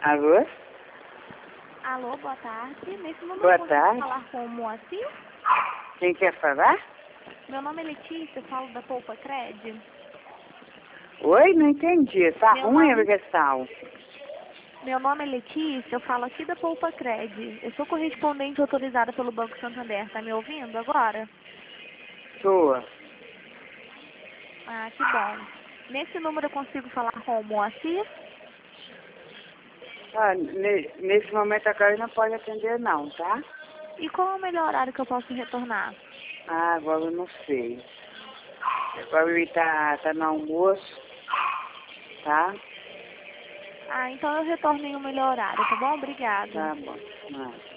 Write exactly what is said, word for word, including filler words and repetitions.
Alô? Alô, boa tarde. Nesse número Boa eu consigo tarde. falar com o Moacir? Quem quer falar? Meu nome é Letícia, eu falo da Poupa Cred. Oi, não entendi. Tá Meu ruim a nome- ligação. Meu nome é Letícia, eu falo aqui da Poupa Cred. Eu sou correspondente autorizada pelo Banco Santander. Tá me ouvindo agora? Sua. Ah, que bom. Nesse número eu consigo falar com o Moacir? Ah, ne- nesse momento agora não pode atender não, tá? E qual é o melhor horário que eu posso retornar? Ah, agora eu não sei. Agora ele tá, tá no almoço, tá? Ah, então eu retorno em um melhor horário, tá bom? Obrigada. Tá bom. Ah.